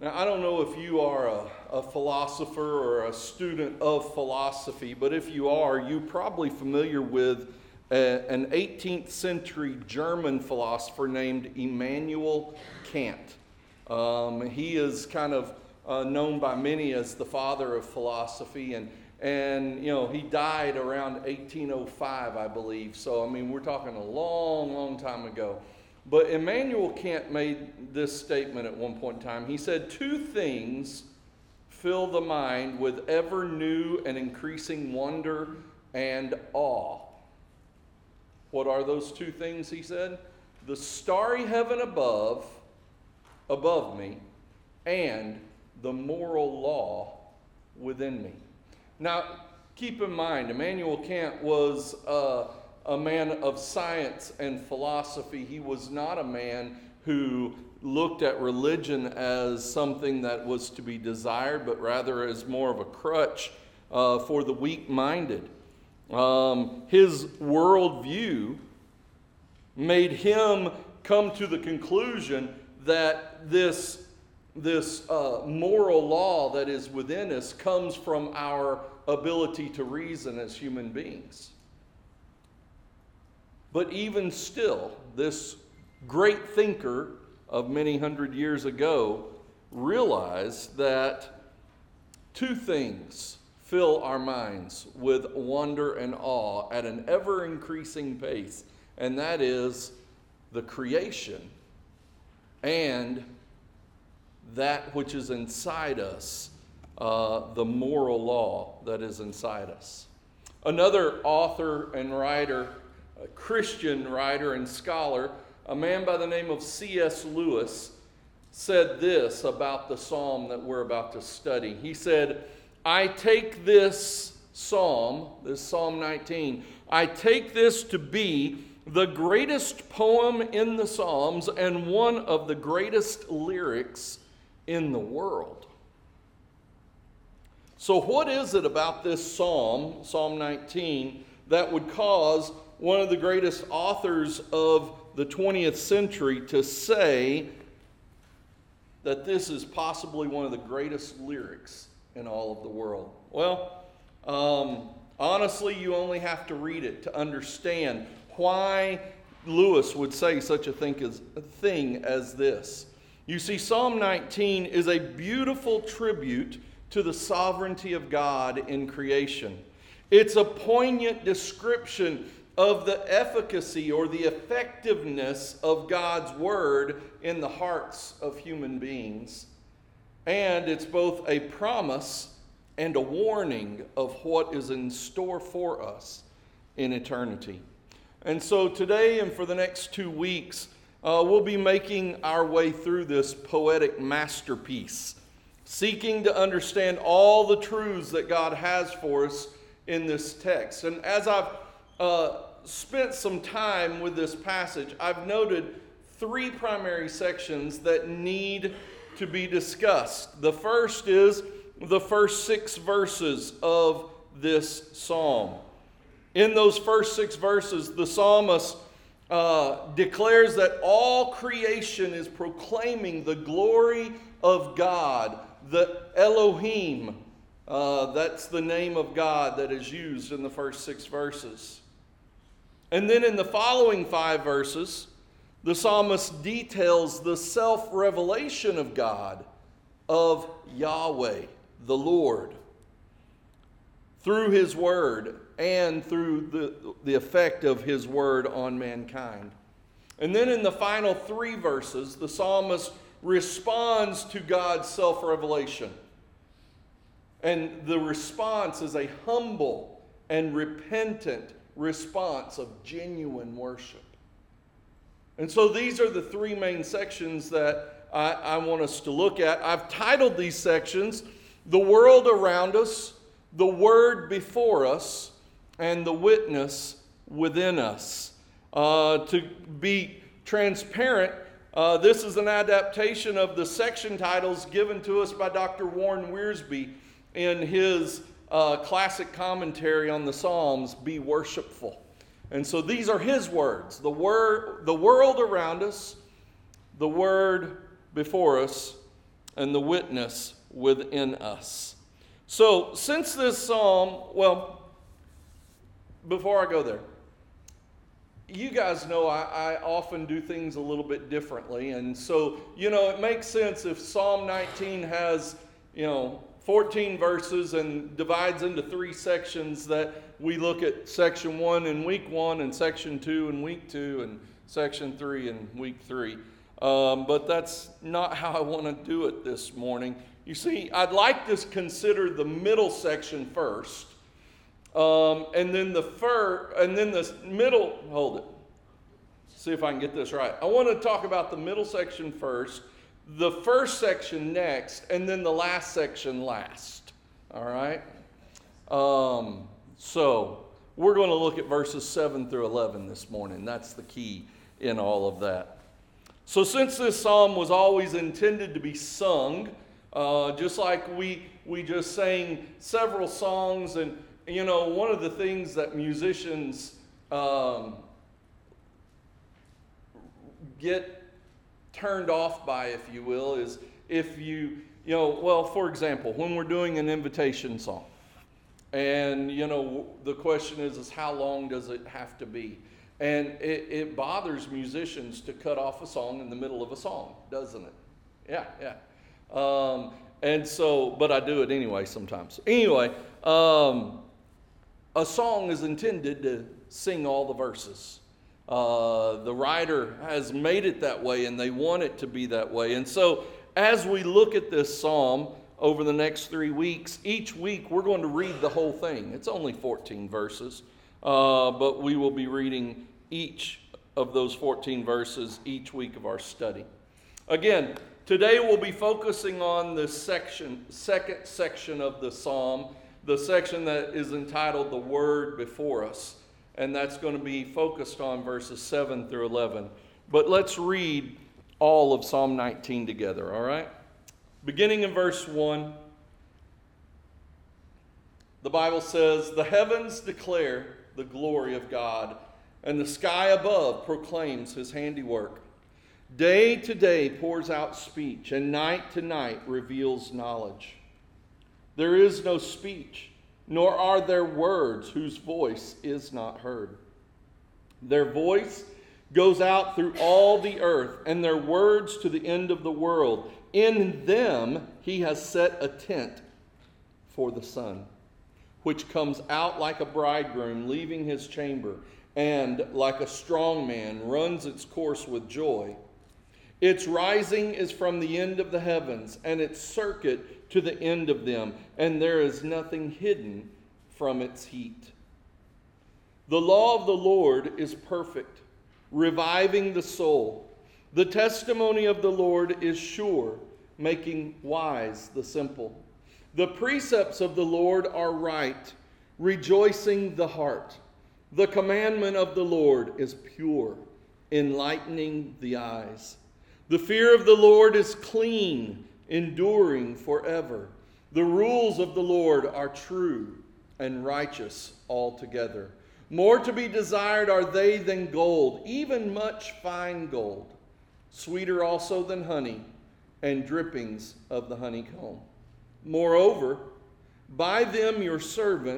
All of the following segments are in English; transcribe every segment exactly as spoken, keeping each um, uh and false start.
Now, I don't know if you are a, a philosopher or a student of philosophy, but if you are, you're probably familiar with a, an eighteenth century German philosopher named Immanuel Kant. Um, he is kind of uh, known by many as the father of philosophy, and and you know he died around eighteen oh five, I believe. So I mean, we're talking a long, long time ago. But Immanuel Kant made this statement at one point in time. He said, two things fill the mind with ever new and increasing wonder and awe. What are those two things, he said? The starry heaven above, above me, and the moral law within me. Now, keep in mind, Immanuel Kant was uh, a man of science and philosophy. He was not a man who looked at religion as something that was to be desired, but rather as more of a crutch uh, for the weak-minded. Um, his worldview made him come to the conclusion that this, this uh, moral law that is within us comes from our ability to reason as human beings. But even still, this great thinker of many hundred years ago realized that two things fill our minds with wonder and awe at an ever-increasing pace, and that is the creation and that which is inside us, uh, the moral law that is inside us. Another author and writer, a Christian writer and scholar, a man by the name of C S Lewis, said this about the psalm that we're about to study. He said, I take this psalm, this Psalm nineteen, I take this to be the greatest poem in the Psalms and one of the greatest lyrics in the world. So what is it about this psalm, Psalm nineteen, that would cause one of the greatest authors of the twentieth century to say that this is possibly one of the greatest lyrics in all of the world? Well, um, honestly, you only have to read it to understand why Lewis would say such a thing as, a thing as this. You see, Psalm nineteen is a beautiful tribute to the sovereignty of God in creation. It's a poignant description of the efficacy or the effectiveness of God's word in the hearts of human beings. And it's both a promise and a warning of what is in store for us in eternity. And so today and for the next two weeks, uh, we'll be making our way through this poetic masterpiece, seeking to understand all the truths that God has for us in this text. And as I've uh, spent some time with this passage, I've noted three primary sections that need to be discussed. The first is the first six verses of this psalm. In those first six verses, the psalmist uh, declares that all creation is proclaiming the glory of God, the Elohim. Uh, that's the name of God that is used in the first six verses. And then in the following five verses, the psalmist details the self-revelation of God, of Yahweh, the Lord, through his word and through the, the effect of his word on mankind. And then in the final three verses, the psalmist responds to God's self-revelation. And the response is a humble and repentant response of genuine worship. And so these are the three main sections that I, I want us to look at. I've titled these sections, The World Around Us, The Word Before Us, and The Witness Within Us. Uh, to be transparent, uh, this is an adaptation of the section titles given to us by Doctor Warren Wiersbe in his uh, classic commentary on the Psalms, Be Worshipful. And so these are his words. The word, the world around us, the word before us, and the witness within us. So, since this psalm, well, before I go there, you guys know I, I often do things a little bit differently. And so, you know, it makes sense if Psalm nineteen has, you know, fourteen verses and divides into three sections, that we look at section one in week one and section two in week two and section three in week three. Um, but that's not how I want to do it this morning. You see, I'd like to consider the middle section first. Um, and then the fir- and then the middle, hold it. See if I can get this right. I want to talk about the middle section first, the first section next, and then the last section last. All right? Um, so, we're going to look at verses seven through eleven this morning. That's the key in all of that. So, since this psalm was always intended to be sung, uh, just like we, we just sang several songs, and you know, one of the things that musicians um, get turned off by, if you will, is if you, you know, well, for example, when we're doing an invitation song, and, you know, the question is, is how long does it have to be? And it, it bothers musicians to cut off a song in the middle of a song, doesn't it? Yeah, yeah. Um, and so, but I do it anyway sometimes. Anyway, um, a song is intended to sing all the verses. Uh, the writer has made it that way, and they want it to be that way. And so, as we look at this psalm over the next three weeks, each week we're going to read the whole thing. It's only fourteen verses, uh, but we will be reading each of those fourteen verses each week of our study. Again, today we'll be focusing on the section, second section of the psalm, the section that is entitled The Word Before Us, and that's going to be focused on verses seven through eleven. But let's read all of Psalm nineteen together, all right? Beginning in verse one, the Bible says, "The heavens declare the glory of God, and the sky above proclaims his handiwork. Day to day pours out speech, and night to night reveals knowledge. There is no speech, nor are there words whose voice is not heard. Their voice goes out through all the earth, and their words to the end of the world. In them he has set a tent for the sun, which comes out like a bridegroom leaving his chamber, and like a strong man runs its course with joy. Its rising is from the end of the heavens, and its circuit to the end of them, and there is nothing hidden from its heat. The law of the Lord is perfect, reviving the soul. The testimony of the Lord is sure, making wise the simple. The precepts of the Lord are right, rejoicing the heart. The commandment of the Lord is pure, enlightening the eyes. The fear of the Lord is clean, enduring forever. The rules of the Lord are true and righteous altogether. More to be desired are they than gold, even much fine gold. Sweeter also than honey and drippings of the honeycomb. Moreover, by them your servant,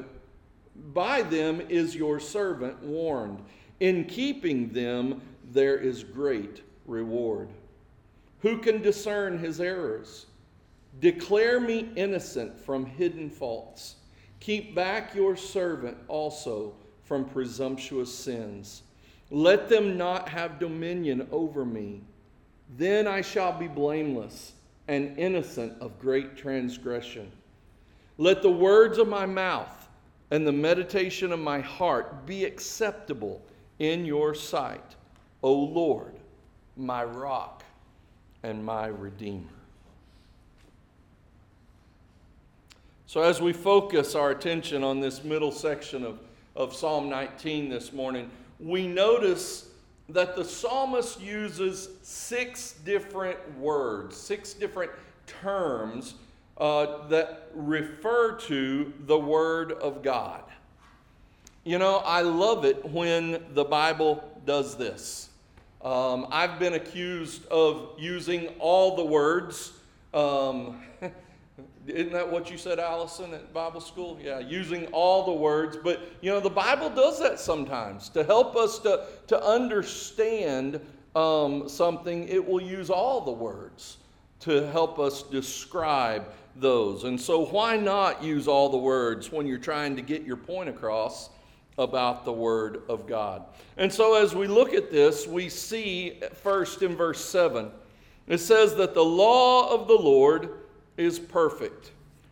by them is your servant warned. In keeping them there is great reward. Who can discern his errors? Declare me innocent from hidden faults. Keep back your servant also from presumptuous sins. Let them not have dominion over me. Then I shall be blameless and innocent of great transgression. Let the words of my mouth and the meditation of my heart be acceptable in your sight, O Lord, my rock and my redeemer." So as we focus our attention on this middle section of, of Psalm nineteen this morning, we notice that the psalmist uses six different words, six different terms uh, that refer to the Word of God. You know, I love it when the Bible does this. Um, I've been accused of using all the words Um, isn't that what you said, Allison, at Bible school? Yeah, using all the words. But, you know, the Bible does that sometimes. To help us to, to understand um, something, it will use all the words to help us describe those. And so why not use all the words when you're trying to get your point across about the Word of God? And so as we look at this, we see first in verse seven, it says that the law of the Lord is perfect,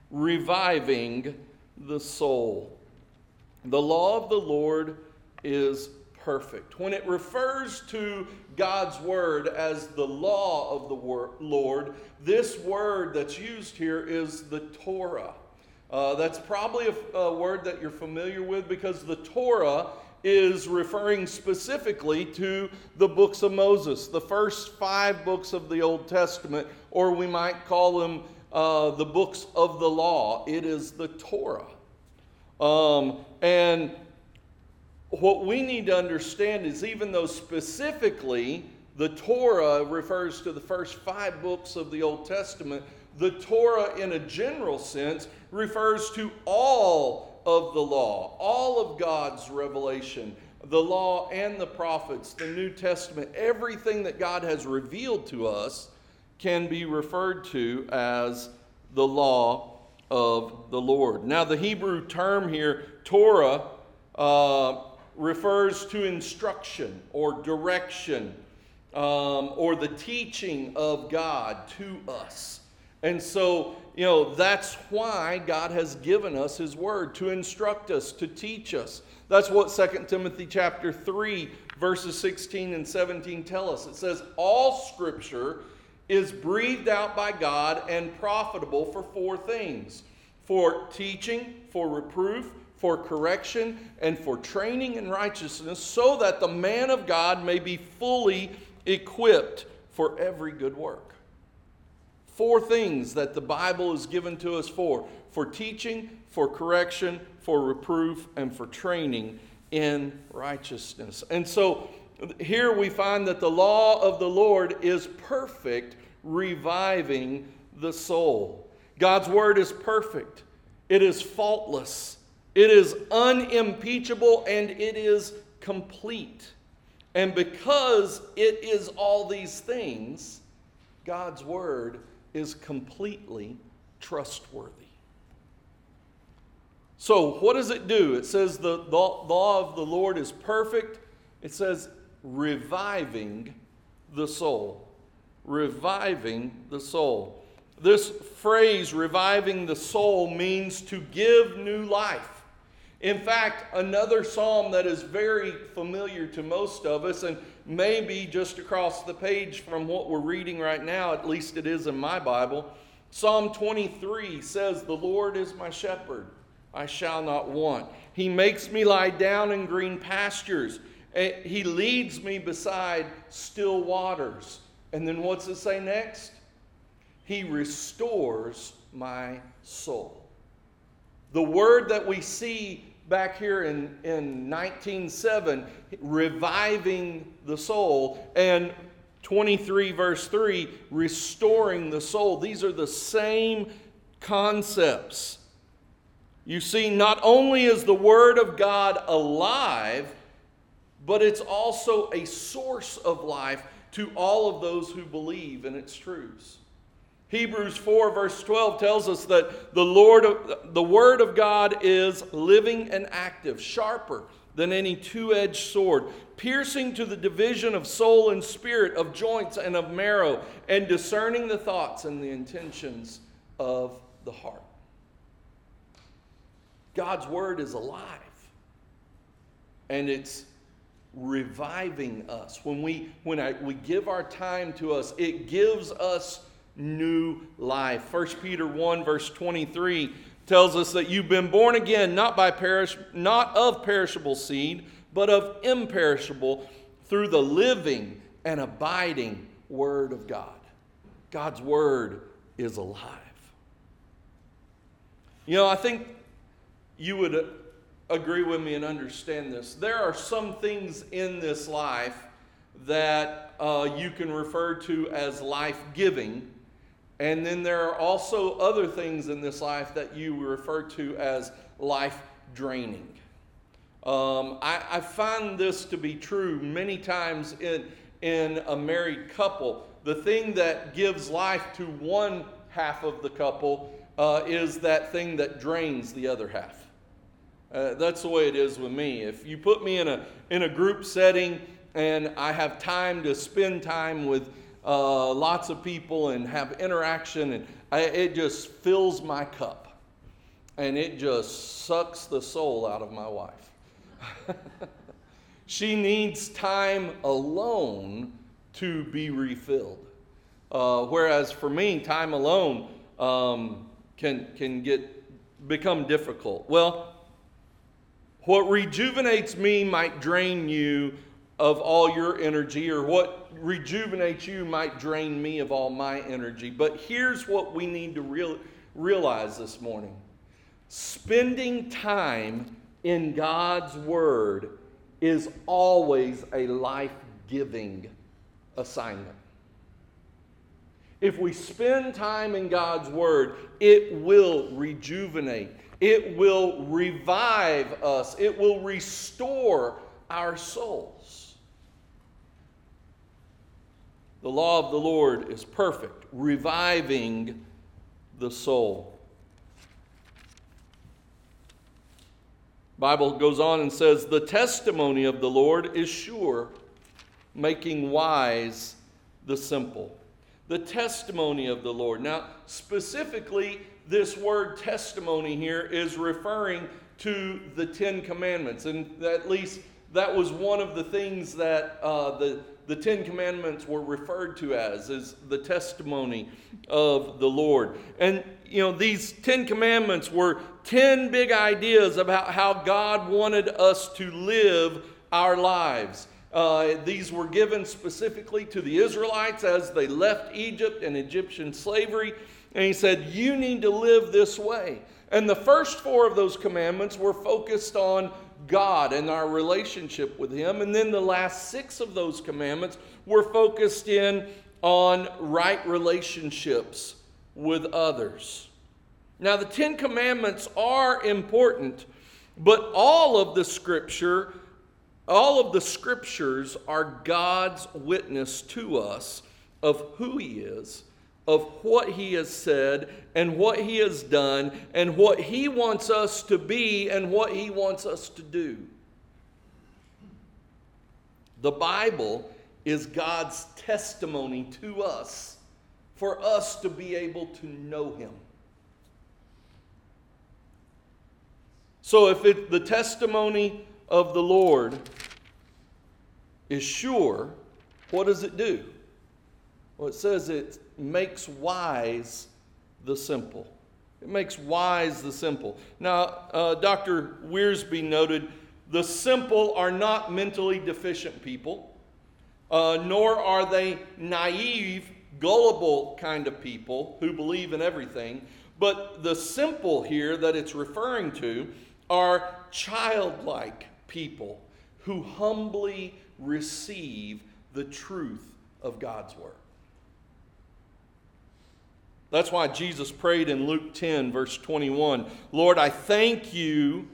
reviving the soul. The law of the Lord is perfect. When it refers to God's Word as the law of the Lord, this word that's used here is the Torah. Uh, that's probably a, a word that you're familiar with because the Torah is referring specifically to the books of Moses, the first five books of the Old Testament, or we might call them uh, the books of the law. It is the Torah. Um, and what we need to understand is even though specifically the Torah refers to the first five books of the Old Testament, the Torah in a general sense refers to all of the law, all of God's revelation, the law and the prophets, the New Testament, everything that God has revealed to us can be referred to as the law of the Lord. Now the Hebrew term here, Torah, uh, refers to instruction or direction um, or the teaching of God to us. And so, you know, that's why God has given us His Word, to instruct us, to teach us. That's what Second Timothy chapter three, verses sixteen and seventeen tell us. It says, all Scripture is breathed out by God and profitable for four things: for teaching, for reproof, for correction, and for training in righteousness, so that the man of God may be fully equipped for every good work. Four things that the Bible is given to us for: for teaching, for correction, for reproof, and for training in righteousness. And so here we find that the law of the Lord is perfect, reviving the soul. God's Word is perfect. It is faultless. It is unimpeachable, and it is complete. And because it is all these things, God's Word is completely trustworthy. So what does it do? It says the, the law of the Lord is perfect. It says reviving the soul. Reviving the soul. This phrase, reviving the soul, means to give new life. In fact, another psalm that is very familiar to most of us, and maybe just across the page from what we're reading right now, at least it is in my Bible, Psalm twenty-three says, "The Lord is my shepherd, I shall not want. He makes me lie down in green pastures. He leads me beside still waters." And then what's it say next? He restores my soul. The word that we see back here in, in nineteen seven, reviving the soul, and twenty-three verse three, restoring the soul. These are the same concepts. You see, not only is the Word of God alive, but it's also a source of life to all of those who believe in its truths. Hebrews four verse twelve tells us that the Lord, the Word of God is living and active, sharper than any two-edged sword, piercing to the division of soul and spirit, of joints and of marrow, and discerning the thoughts and the intentions of the heart. God's Word is alive, and it's reviving us. When we when I, we give our time to us, it gives us new life. First Peter one verse twenty-three tells us that you've been born again, not by perish, not of perishable seed, but of imperishable, through the living and abiding Word of God. God's Word is alive. You know, I think you would agree with me and understand this. There are some things in this life that uh, you can refer to as life-giving, And then there are also other things in this life that you refer to as life draining. Um, I, I find this to be true many times in, in a married couple. The thing that gives life to one half of the couple uh, is that thing that drains the other half. Uh, that's the way it is with me. If you put me in a in a group setting and I have time to spend time with uh, lots of people and have interaction, and I, it just fills my cup, and it just sucks the soul out of my wife. She needs time alone to be refilled. Uh, whereas for me, time alone um, can can get become difficult. Well, what rejuvenates me might drain you of all your energy, or what rejuvenates you might drain me of all my energy. But here's what we need to real, realize this morning. Spending time in God's Word is always a life-giving assignment. If we spend time in God's Word, it will rejuvenate. It will revive us. It will restore our souls. The law of the Lord is perfect, reviving the soul. The Bible goes on and says, the testimony of the Lord is sure, making wise the simple. The testimony of the Lord. Now, specifically, this word testimony here is referring to the Ten Commandments. And at least that was one of the things that uh, the, the Ten Commandments were referred to as, is the testimony of the Lord. And, you know, these Ten Commandments were ten big ideas about how God wanted us to live our lives. Uh, these were given specifically to the Israelites as they left Egypt and Egyptian slavery. And he said, you need to live this way. And the first four of those commandments were focused on God and our relationship with Him. And then the last six of those commandments were focused in on right relationships with others. Now, the Ten Commandments are important, but all of the Scripture All of the Scriptures are God's witness to us of who He is, of what He has said, and what He has done, and what He wants us to be, and what He wants us to do. The Bible is God's testimony to us for us to be able to know Him. So if it, the testimony of the Lord is sure, what does it do? Well, it says it makes wise the simple. It makes wise the simple. Now, uh, Doctor Wiersbe noted, the simple are not mentally deficient people, uh, nor are they naive, gullible kind of people who believe in everything. But the simple here that it's referring to are childlike people who humbly receive the truth of God's Word. That's why Jesus prayed in Luke ten, verse twenty-one, Lord, I thank you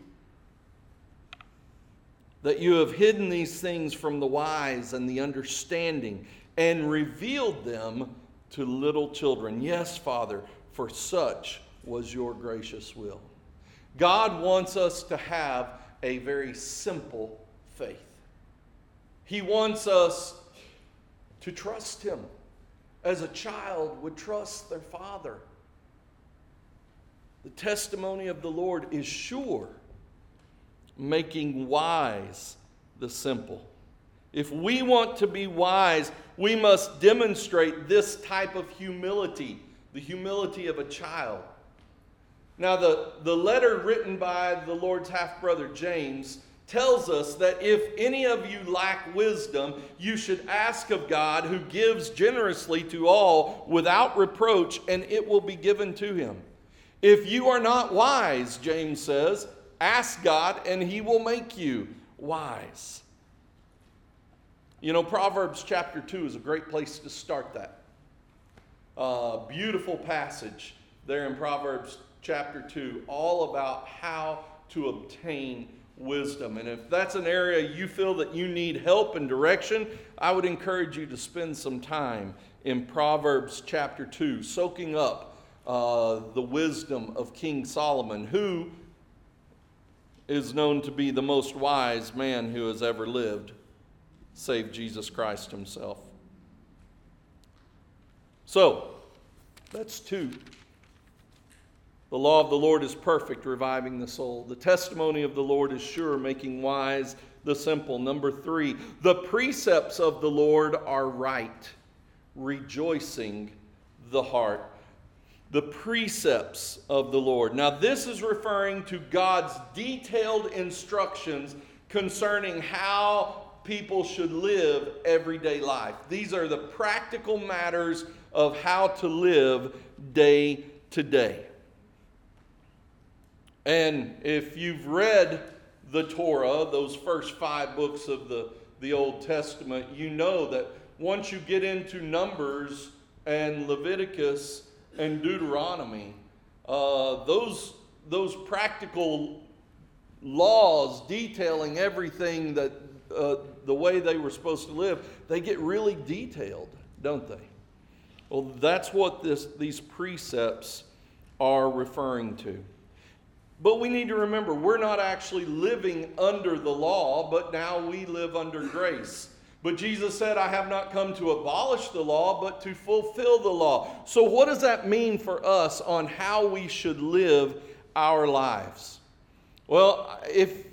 that you have hidden these things from the wise and the understanding and revealed them to little children. Yes, Father, for such was your gracious will. God wants us to have a very simple faith. He wants us to trust Him as a child would trust their father. The testimony of the Lord is sure, making wise the simple. If we want to be wise, we must demonstrate this type of humility, the humility of a child. Now, the, the letter written by the Lord's half-brother James tells us that if any of you lack wisdom, you should ask of God, who gives generously to all without reproach, and it will be given to him. If you are not wise, James says, ask God, and He will make you wise. You know, Proverbs chapter two is a great place to start that. Uh, beautiful passage there in Proverbs chapter two, all about how to obtain wisdom. And if that's an area you feel that you need help and direction, I would encourage you to spend some time in Proverbs chapter two, soaking up uh, the wisdom of King Solomon, who is known to be the most wise man who has ever lived, save Jesus Christ himself. So, that's two. The law of the Lord is perfect, reviving the soul. The testimony of the Lord is sure, making wise the simple. Number three, the precepts of the Lord are right, rejoicing the heart. The precepts of the Lord. Now, this is referring to God's detailed instructions concerning how people should live everyday life. These are the practical matters of how to live day to day. And if you've read the Torah, those first five books of the, the Old Testament, you know that once you get into Numbers and Leviticus and Deuteronomy, uh, those, those practical laws detailing everything that uh, the way they were supposed to live, they get really detailed, don't they? Well, that's what this, these precepts are referring to. But we need to remember, we're not actually living under the law, but now we live under grace. But Jesus said, I have not come to abolish the law, but to fulfill the law. So what does that mean for us on how we should live our lives? Well, if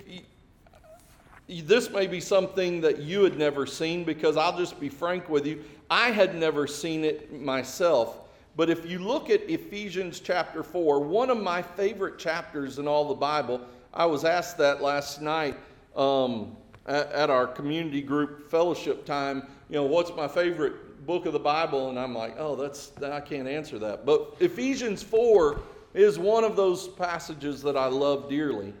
this may be something that you had never seen, because I'll just be frank with you, I had never seen it myself. But if you look at Ephesians chapter four, one of my favorite chapters in all the Bible, I was asked that last night um, at, at our community group fellowship time, you know, what's my favorite book of the Bible? And I'm like, oh, that's I can't answer that. But Ephesians four is one of those passages that I love dearly.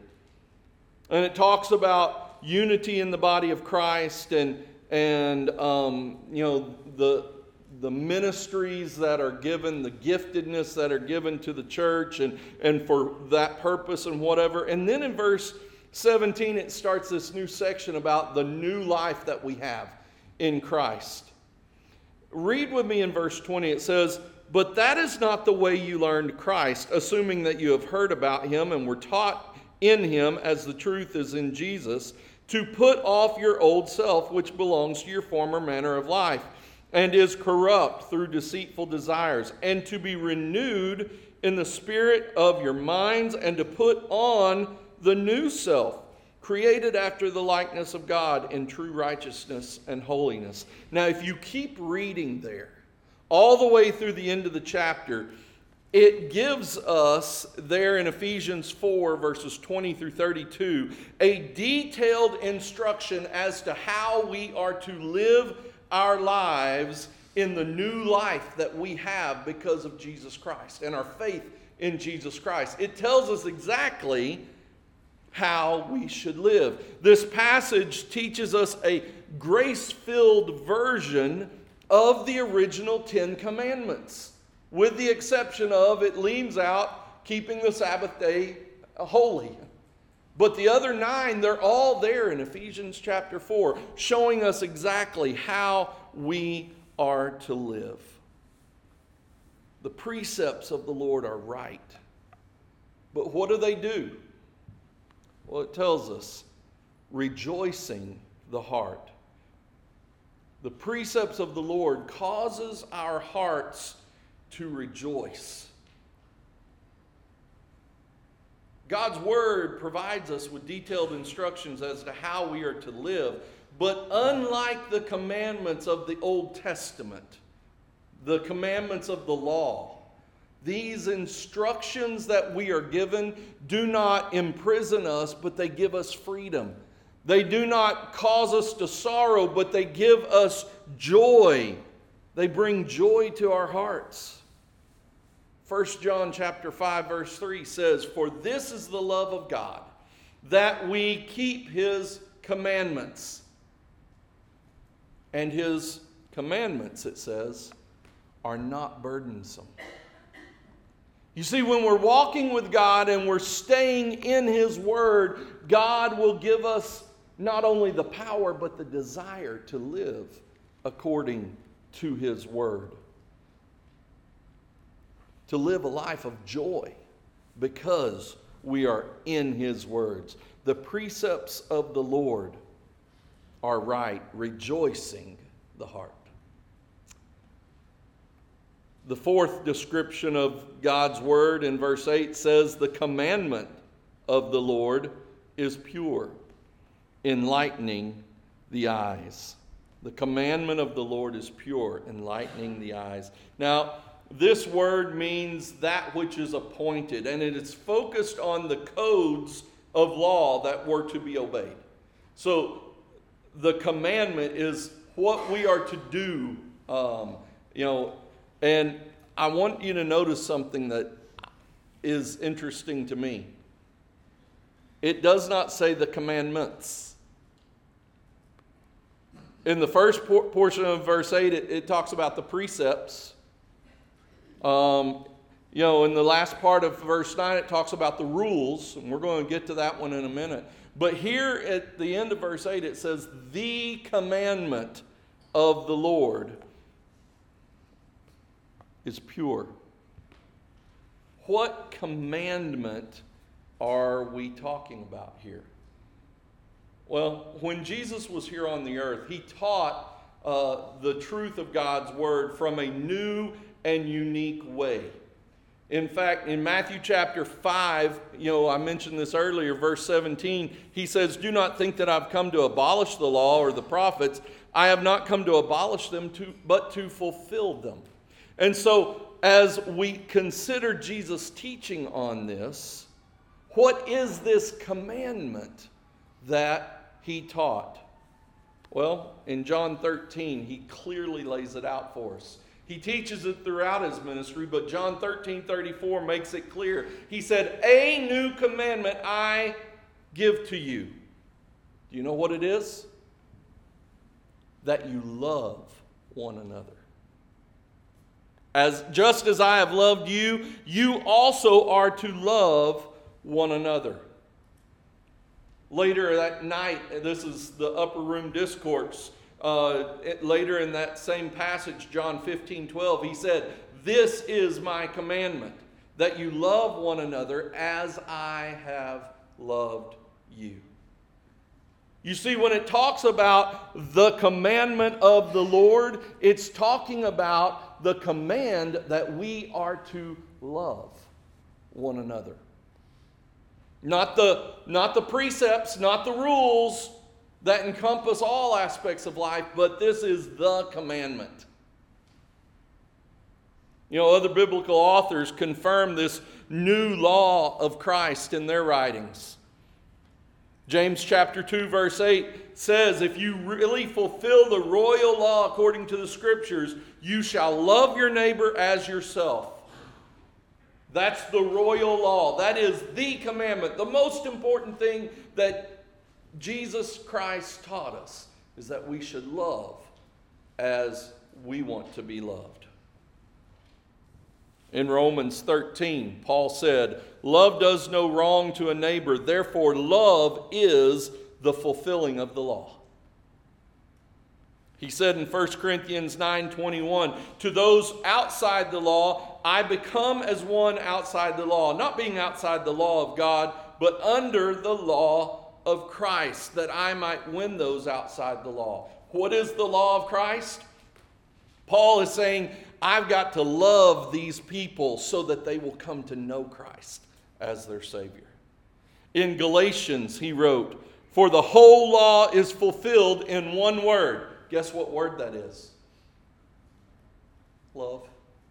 And it talks about unity in the body of Christ and, and um, you know, the... the ministries that are given, the giftedness that are given to the church and, and for that purpose and whatever. And then in verse seventeen, it starts this new section about the new life that we have in Christ. Read with me in verse twenty. It says, but that is not the way you learned Christ, assuming that you have heard about him and were taught in him as the truth is in Jesus, to put off your old self, which belongs to your former manner of life, and is corrupt through deceitful desires, and to be renewed in the spirit of your minds, and to put on the new self, created after the likeness of God in true righteousness and holiness. Now, if you keep reading there, all the way through the end of the chapter, it gives us there in Ephesians four, verses twenty through thirty-two, a detailed instruction as to how we are to live our lives in the new life that we have because of Jesus Christ and our faith in Jesus Christ. It tells us exactly how we should live. This passage teaches us a grace-filled version of the original Ten Commandments, with the exception of it leaves out keeping the Sabbath day holy. But the other nine, they're all there in Ephesians chapter four, showing us exactly how we are to live. The precepts of the Lord are right. But what do they do? Well, it tells us, rejoicing the heart. The precepts of the Lord causes our hearts to rejoice. God's Word provides us with detailed instructions as to how we are to live. But unlike the commandments of the Old Testament, the commandments of the law, these instructions that we are given do not imprison us, but they give us freedom. They do not cause us to sorrow, but they give us joy. They bring joy to our hearts. First John chapter five verse three says, for this is the love of God, that we keep his commandments. And his commandments, it says, are not burdensome. You see, when we're walking with God and we're staying in His Word, God will give us not only the power, but the desire to live according to His Word. To live a life of joy because we are in His words. The precepts of the Lord are right, rejoicing the heart. The fourth description of God's Word in verse eight says, the commandment of the Lord is pure, enlightening the eyes. The commandment of the Lord is pure, enlightening the eyes. Now, this word means that which is appointed, and it is focused on the codes of law that were to be obeyed. So, the commandment is what we are to do, um, you know, and I want you to notice something that is interesting to me. It does not say the commandments. In the first por- portion of verse eight, it, it talks about the precepts. Um, you know, in the last part of verse nine, it talks about the rules, and we're going to get to that one in a minute. But here at the end of verse eight, it says, the commandment of the Lord is pure. What commandment are we talking about here? Well, when Jesus was here on the earth, He taught uh, the truth of God's Word from a new and unique way. In fact, in Matthew chapter five, you know, I mentioned this earlier, verse seventeen, He says, do not think that I've come to abolish the law or the prophets. I have not come to abolish them, to, but to fulfill them. And so, as we consider Jesus' teaching on this, what is this commandment that He taught? Well, in John thirteen, He clearly lays it out for us. He teaches it throughout His ministry, but John thirteen thirty-four makes it clear. He said, a new commandment I give to you. Do you know what it is? That you love one another. As just as I have loved you, you also are to love one another. Later that night, this is the upper room discourse. Uh, it, later in that same passage, John fifteen twelve, He said, this is my commandment, that you love one another as I have loved you. You see, when it talks about the commandment of the Lord, it's talking about the command that we are to love one another. Not the, not the precepts, not the rules that encompass all aspects of life, but this is the commandment. You know, other biblical authors confirm this new law of Christ in their writings. James chapter two verse eight says, if you really fulfill the royal law according to the Scriptures, you shall love your neighbor as yourself. That's the royal law. That is the commandment. The most important thing that Jesus Christ taught us is that we should love as we want to be loved. In Romans thirteen, Paul said, love does no wrong to a neighbor, therefore love is the fulfilling of the law. He said in First Corinthians nine twenty-one, to those outside the law, I become as one outside the law, not being outside the law of God, but under the law of Christ, that I might win those outside the law. What is the law of Christ? Paul is saying, I've got to love these people so that they will come to know Christ as their Savior. In Galatians, he wrote, for the whole law is fulfilled in one word. Guess what word that is? Love.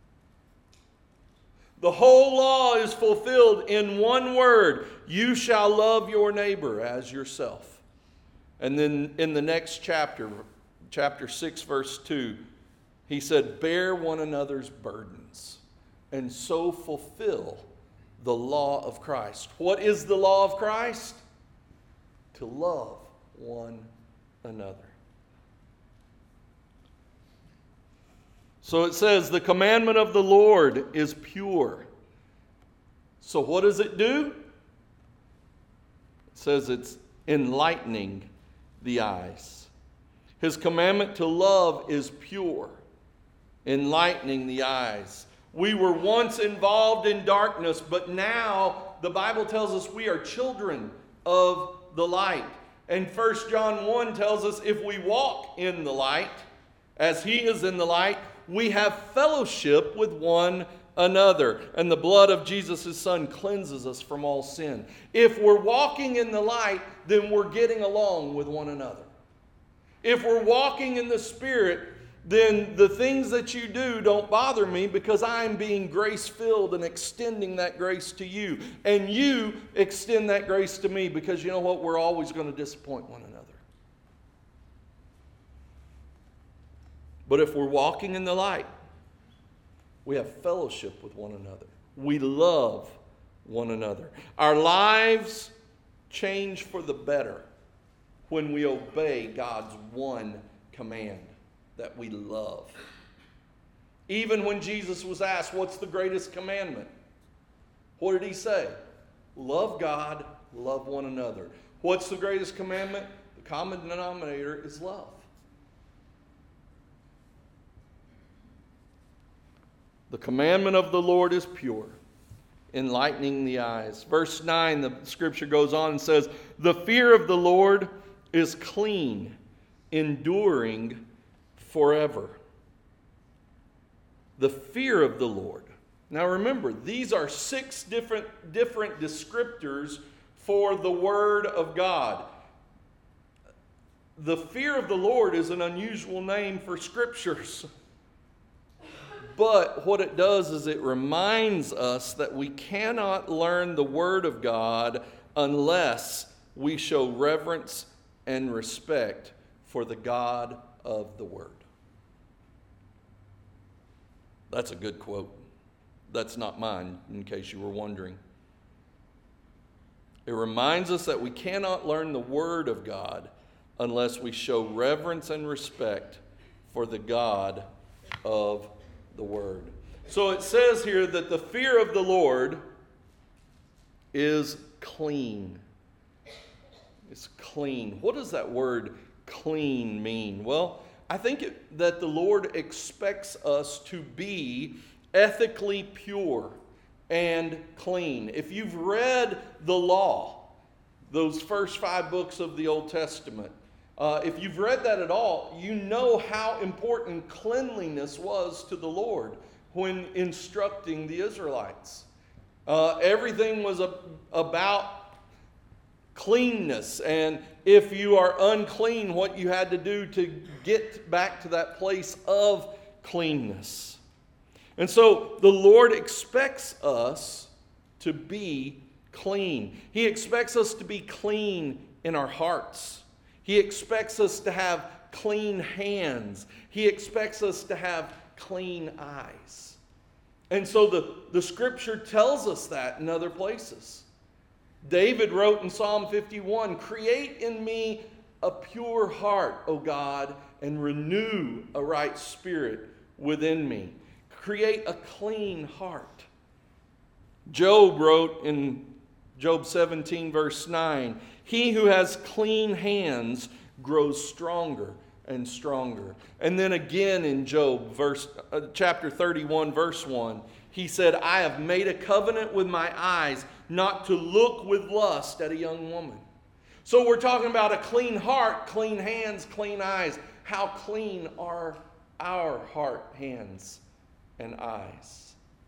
The whole law is fulfilled in one word. You shall love your neighbor as yourself. And then in the next chapter, chapter six, verse two, he said, bear one another's burdens and so fulfill the law of Christ. What is the law of Christ? To love one another. So it says, the commandment of the Lord is pure. So what does it do? It says it's enlightening the eyes. His commandment to love is pure, enlightening the eyes. We were once involved in darkness, but now the Bible tells us we are children of the light. And First John one tells us if we walk in the light, as He is in the light, we have fellowship with one another. And the blood of Jesus, His Son, cleanses us from all sin. If we're walking in the light, then we're getting along with one another. If we're walking in the Spirit, then the things that you do don't bother me because I'm being grace-filled and extending that grace to you. And you extend that grace to me because you know what? We're always going to disappoint one another. But if we're walking in the light, we have fellowship with one another. We love one another. Our lives change for the better when we obey God's one command that we love. Even when Jesus was asked, what's the greatest commandment? What did He say? Love God, love one another. What's the greatest commandment? The common denominator is love. The commandment of the Lord is pure, enlightening the eyes. Verse nine, the scripture goes on and says, the fear of the Lord is clean, enduring forever. The fear of the Lord. Now remember, these are six different, different descriptors for the Word of God. The fear of the Lord is an unusual name for scriptures. But what it does is it reminds us that we cannot learn the Word of God unless we show reverence and respect for the God of the Word. That's a good quote. That's not mine, in case you were wondering. It reminds us that we cannot learn the Word of God unless we show reverence and respect for the God of the Word. So it says here that the fear of the Lord is clean. It's clean. What does that word clean mean? Well, I think it, that the Lord expects us to be ethically pure and clean. If you've read the law, those first five books of the Old Testament, Uh, if you've read that at all, you know how important cleanliness was to the Lord when instructing the Israelites. Uh, everything was a, about cleanness, and if you are unclean, what you had to do to get back to that place of cleanness. And so the Lord expects us to be clean. He expects us to be clean in our hearts. He expects us to have clean hands. He expects us to have clean eyes. And so the, the scripture tells us that in other places. David wrote in Psalm fifty-one, create in me a pure heart, O God, and renew a right spirit within me. Create a clean heart. Job wrote in Job seventeen, verse nine, he who has clean hands grows stronger and stronger. And then again in Job, verse, uh, chapter thirty-one, verse one, he said, I have made a covenant with my eyes not to look with lust at a young woman. So we're talking about a clean heart, clean hands, clean eyes. How clean are our heart, hands, and eyes?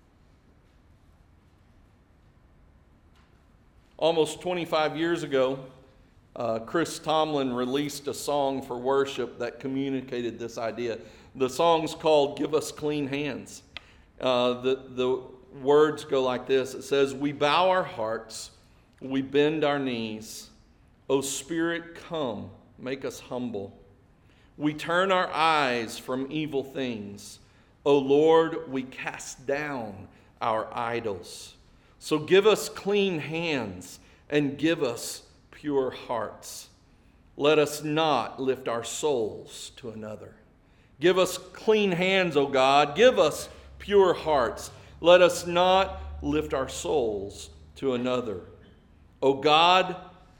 Almost twenty-five years ago, uh, Chris Tomlin released a song for worship that communicated this idea. The song's called Give Us Clean Hands. Uh, the, the words go like this. It says, we bow our hearts, we bend our knees. O Spirit, come, make us humble. We turn our eyes from evil things. O Lord, we cast down our idols. So give us clean hands and give us pure hearts. Let us not lift our souls to another. Give us clean hands, O God. Give us pure hearts. Let us not lift our souls to another. O God,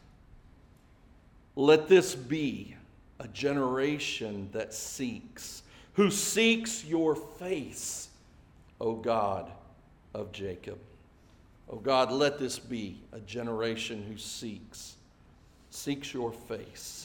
let this be a generation that seeks, who seeks your face, O God of Jacob. O God, let this be a generation who seeks, seeks your face.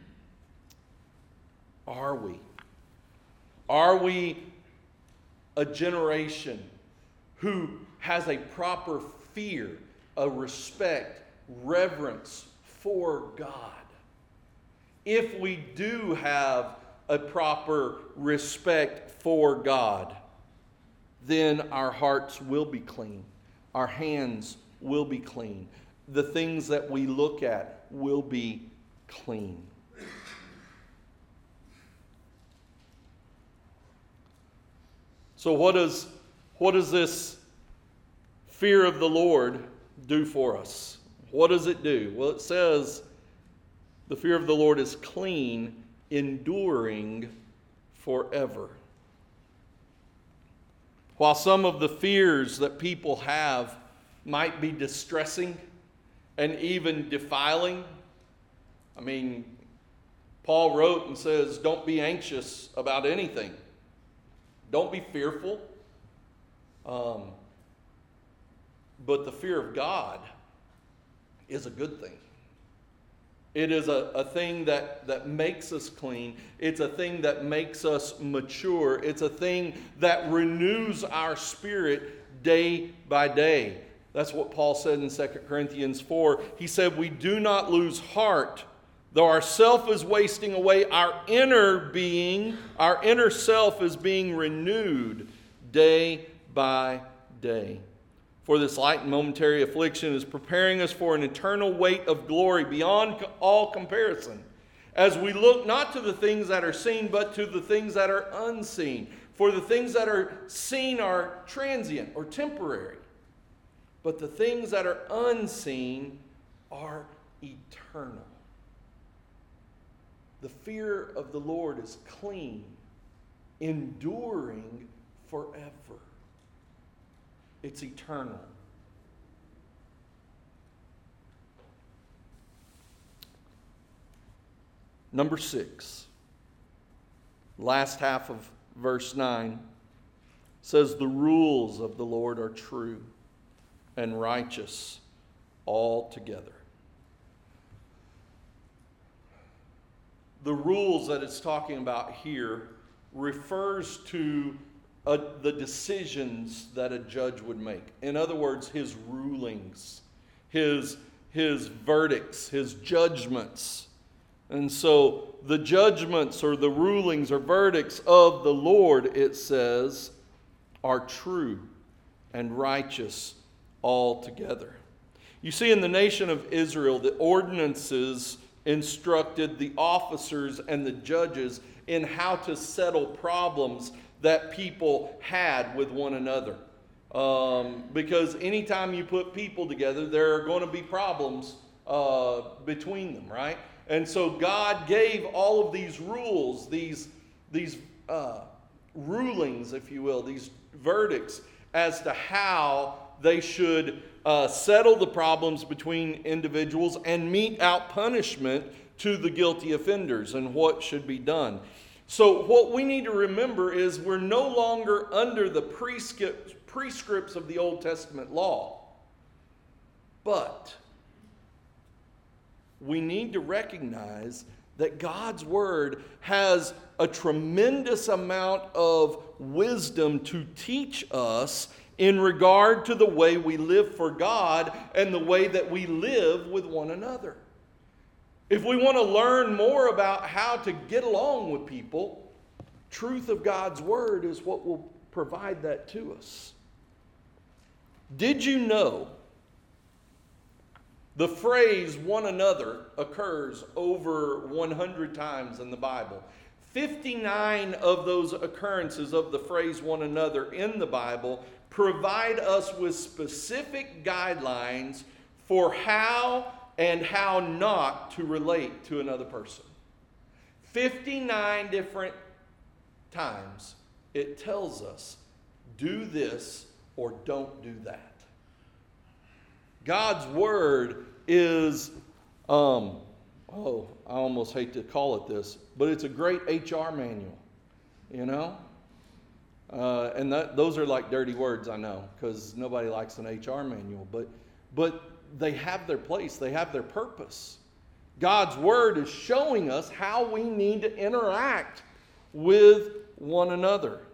Are we? Are we a generation who has a proper fear, a respect, reverence for God? If we do have a proper respect for God, then our hearts will be clean. Our hands will be clean. The things that we look at will be clean. So what does, what does this fear of the Lord do for us? What does it do? Well, it says the fear of the Lord is clean, enduring forever. While some of the fears that people have might be distressing and even defiling, I mean, Paul wrote and says, don't be anxious about anything. Don't be fearful. Um, but the fear of God is a good thing. It is a, a thing that, that makes us clean. It's a thing that makes us mature. It's a thing that renews our spirit day by day. That's what Paul said in Second Corinthians four. He said, we do not lose heart. Though our self is wasting away, our inner being, our inner self is being renewed day by day. For this light and momentary affliction is preparing us for an eternal weight of glory beyond all comparison, as we look not to the things that are seen, but to the things that are unseen. For the things that are seen are transient or temporary, but the things that are unseen are eternal. The fear of the Lord is clean, enduring forever. It's eternal. Number six, last half of verse nine, says, the rules of the Lord are true and righteous altogether. The rules that it's talking about here refers to uh, the decisions that a judge would make. In other words, his rulings, his, his verdicts, his judgments. And so the judgments or the rulings or verdicts of the Lord, it says, are true and righteous altogether. You see, in the nation of Israel, the ordinances instructed the officers and the judges in how to settle problems that people had with one another. Um, because anytime you put people together, there are going to be problems uh, between them, right? And so God gave all of these rules, these, these uh, rulings, if you will, these verdicts as to how they should Uh, settle the problems between individuals and mete out punishment to the guilty offenders and what should be done. So what we need to remember is we're no longer under the prescript, prescripts of the Old Testament law. But we need to recognize that God's Word has a tremendous amount of wisdom to teach us in regard to the way we live for God and the way that we live with one another. If we want to learn more about how to get along with people, truth of God's Word is what will provide that to us. Did you know the phrase one another occurs over one hundred times in the Bible? fifty-nine of those occurrences of the phrase one another in the Bible provide us with specific guidelines for how and how not to relate to another person. fifty-nine different times it tells us, do this or don't do that. God's Word is, um, oh, I almost hate to call it this, but it's a great H R manual, you know? Uh, and that, those are like dirty words, I know, because nobody likes an H R manual. But, but they have their place. They have their purpose. God's Word is showing us how we need to interact with one another. It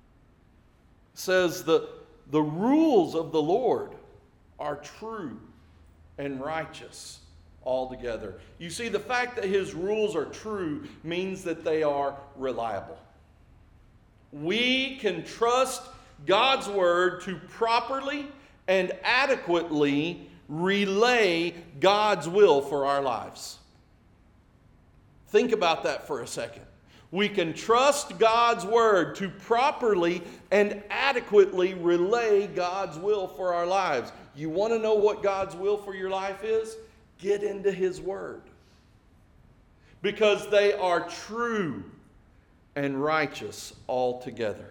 says the, the rules of the Lord are true and righteous altogether. You see, the fact that His rules are true means that they are reliable. We can trust God's Word to properly and adequately relay God's will for our lives. Think about that for a second. We can trust God's Word to properly and adequately relay God's will for our lives. You want to know what God's will for your life is? Get into His Word. Because they are true and righteous altogether.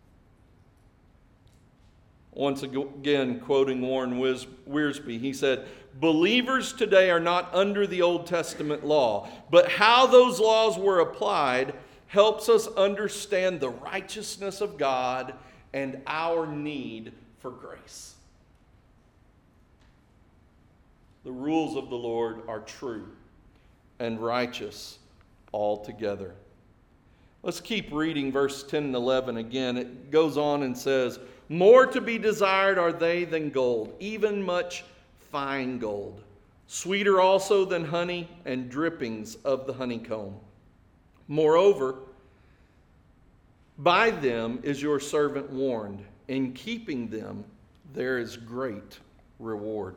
Once again, quoting Warren Wiersbe, he said, believers today are not under the Old Testament law, but how those laws were applied helps us understand the righteousness of God and our need for grace. The rules of the Lord are true and righteous altogether. Let's keep reading verse ten and eleven again. It goes on and says, more to be desired are they than gold, even much fine gold, sweeter also than honey and drippings of the honeycomb. Moreover, by them is your servant warned. In keeping them, there is great reward.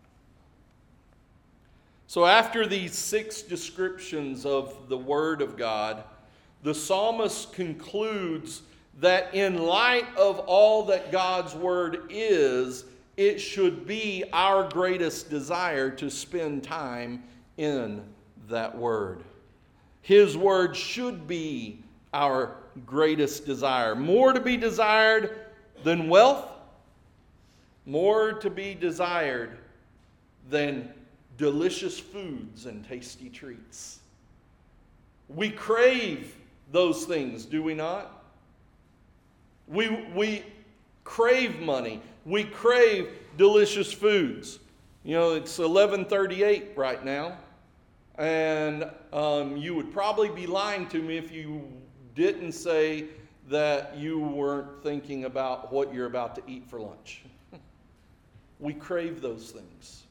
So after these six descriptions of the Word of God, the psalmist concludes that in light of all that God's Word is, it should be our greatest desire to spend time in that Word. His Word should be our greatest desire. More to be desired than wealth, more to be desired than delicious foods and tasty treats. We crave those things, do we not? We, we crave money. We crave delicious foods. You know, it's eleven thirty-eight right now. And um, you would probably be lying to me if you didn't say that you weren't thinking about what you're about to eat for lunch. We crave those things.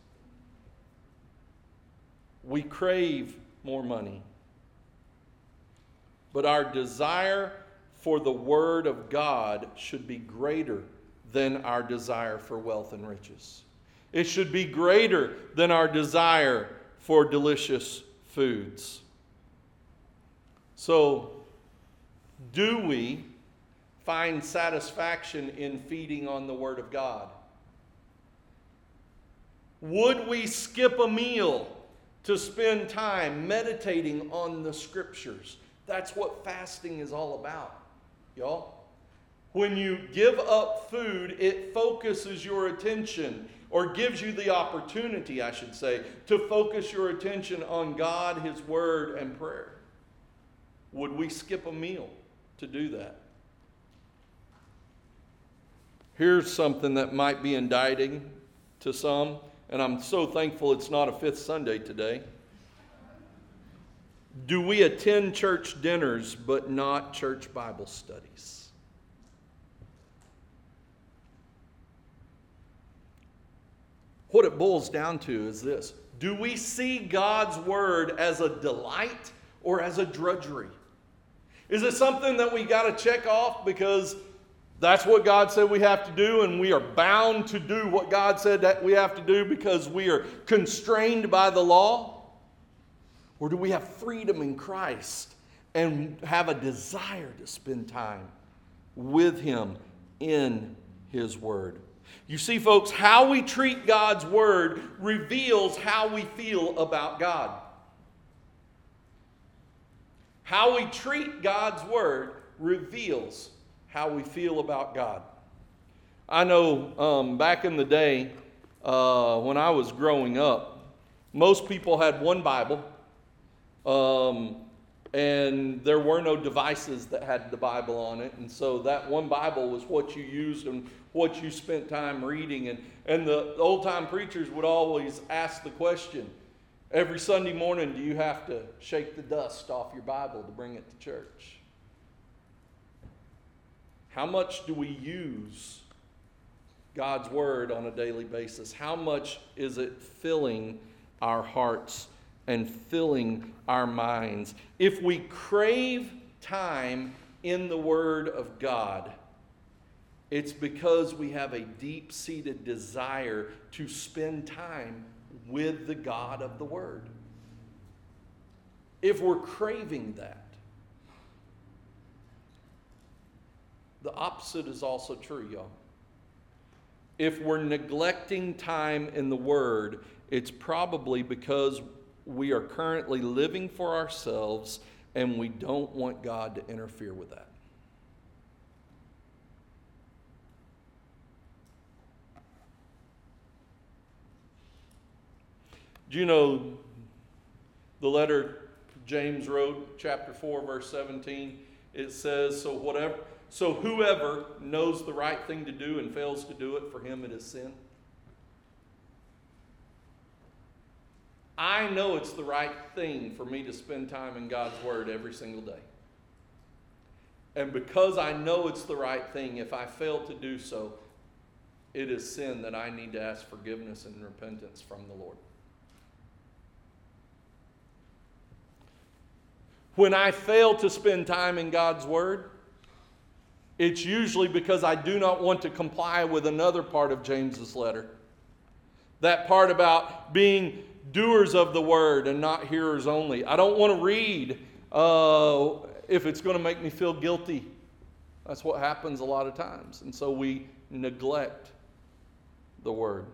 We crave more money. But our desire for the Word of God should be greater than our desire for wealth and riches. It should be greater than our desire for delicious foods. So, do we find satisfaction in feeding on the Word of God? Would we skip a meal to spend time meditating on the Scriptures? That's what fasting is all about, y'all. When you give up food, it focuses your attention, or gives you the opportunity, I should say, to focus your attention on God, His Word, and prayer. Would we skip a meal to do that? Here's something that might be indicting to some, and I'm so thankful it's not a fifth Sunday today. Do we attend church dinners but not church Bible studies? What it boils down to is this. Do we see God's Word as a delight or as a drudgery? Is it something that we got to check off because that's what God said we have to do, and we are bound to do what God said that we have to do because we are constrained by the law? Or do we have freedom in Christ and have a desire to spend time with Him in His Word? You see, folks, how we treat God's Word reveals how we feel about God. How we treat God's Word reveals how we feel about God. I know um, back in the day, uh, when I was growing up, most people had one Bible, um, and there were no devices that had the Bible on it. And so that one Bible was what you used and what you spent time reading. And, and the old-time preachers would always ask the question, every Sunday morning, do you have to shake the dust off your Bible to bring it to church? How much do we use God's Word on a daily basis? How much is it filling our hearts and filling our minds? If we crave time in the Word of God, it's because we have a deep-seated desire to spend time with the God of the Word. If we're craving that, the opposite is also true, y'all. If we're neglecting time in the Word, it's probably because we are currently living for ourselves and we don't want God to interfere with that. Do you know the letter James wrote, chapter four, verse seventeen? It says, so whatever... So whoever knows the right thing to do and fails to do it, for him it is sin. I know it's the right thing for me to spend time in God's Word every single day. And because I know it's the right thing, if I fail to do so, it is sin that I need to ask forgiveness and repentance from the Lord. When I fail to spend time in God's Word, it's usually because I do not want to comply with another part of James's letter. That part about being doers of the Word and not hearers only. I don't want to read uh, if it's going to make me feel guilty. That's what happens a lot of times. And so we neglect the Word.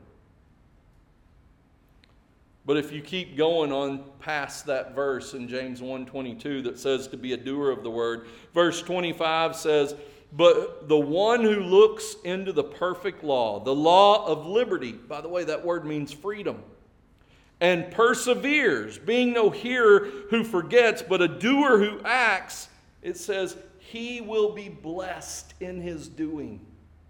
But if you keep going on past that verse in James one twenty-two that says to be a doer of the Word, verse twenty-five says, but the one who looks into the perfect law, the law of liberty, by the way, that word means freedom, and perseveres, being no hearer who forgets, but a doer who acts, it says, he will be blessed in his doing.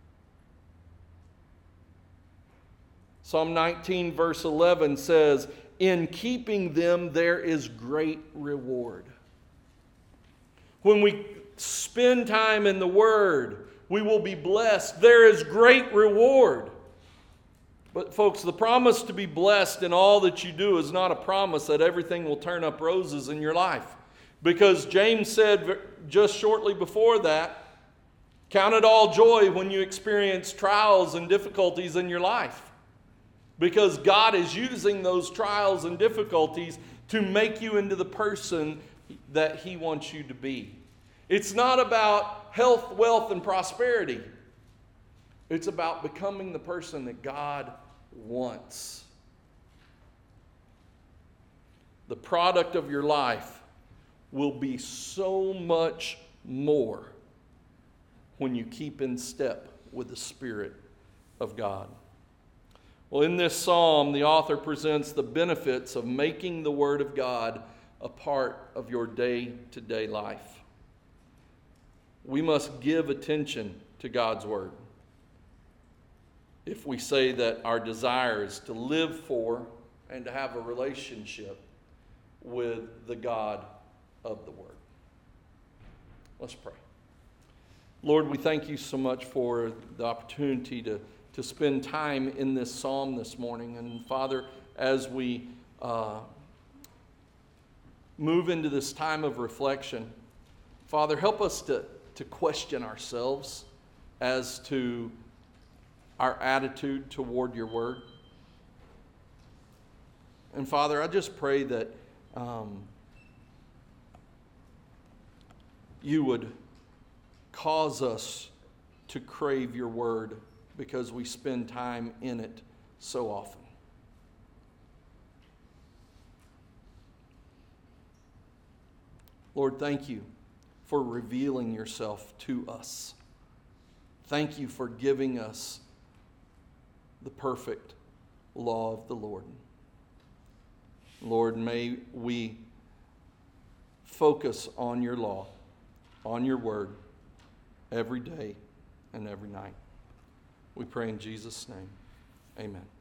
Psalm nineteen, verse eleven says, in keeping them there is great reward. When we spend time in the Word, we will be blessed. There is great reward. But folks, the promise to be blessed in all that you do is not a promise that everything will turn up roses in your life. Because James said just shortly before that, count it all joy when you experience trials and difficulties in your life. Because God is using those trials and difficulties to make you into the person that He wants you to be. It's not about health, wealth, and prosperity. It's about becoming the person that God wants. The product of your life will be so much more when you keep in step with the Spirit of God. Well, in this psalm, the author presents the benefits of making the Word of God a part of your day-to-day life. We must give attention to God's Word if we say that our desire is to live for and to have a relationship with the God of the Word. Let's pray. Lord, we thank you so much for the opportunity to, to spend time in this psalm this morning. And Father, as we uh, move into this time of reflection, Father, help us to to question ourselves as to our attitude toward your Word. And Father, I just pray that um, you would cause us to crave your Word because we spend time in it so often. Lord, thank you for revealing yourself to us. Thank you for giving us the perfect law of the Lord. Lord, may we focus on your law, on your word, every day and every night. We pray in Jesus' name. Amen.